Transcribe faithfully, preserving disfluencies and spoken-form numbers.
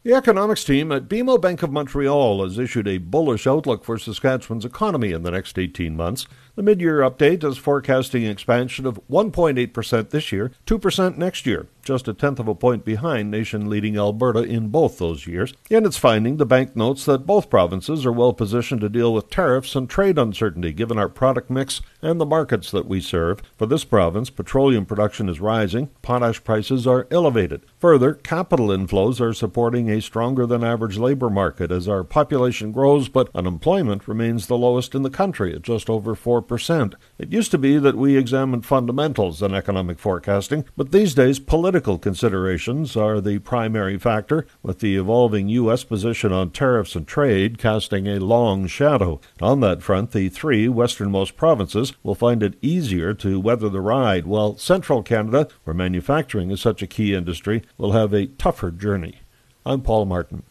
The economics team at B M O Bank of Montreal has issued a bullish outlook for Saskatchewan's economy in the next eighteen months. The mid-year update is forecasting an expansion of one point eight percent this year, two percent next year, just a tenth of a point behind nation-leading Alberta in both those years. In its finding, the bank notes that both provinces are well positioned to deal with tariffs and trade uncertainty given our product mix and the markets that we serve. For this province, petroleum production is rising, potash prices are elevated. Further, capital inflows are supporting a stronger-than-average labor market as our population grows, but unemployment remains the lowest in the country at just over four percent. It used to be that we examined fundamentals in economic forecasting, but these days political considerations are the primary factor, with the evolving U S position on tariffs and trade casting a long shadow. On that front, the three westernmost provinces will find it easier to weather the ride, while central Canada, where manufacturing is such a key industry, will have a tougher journey. I'm Paul Martin.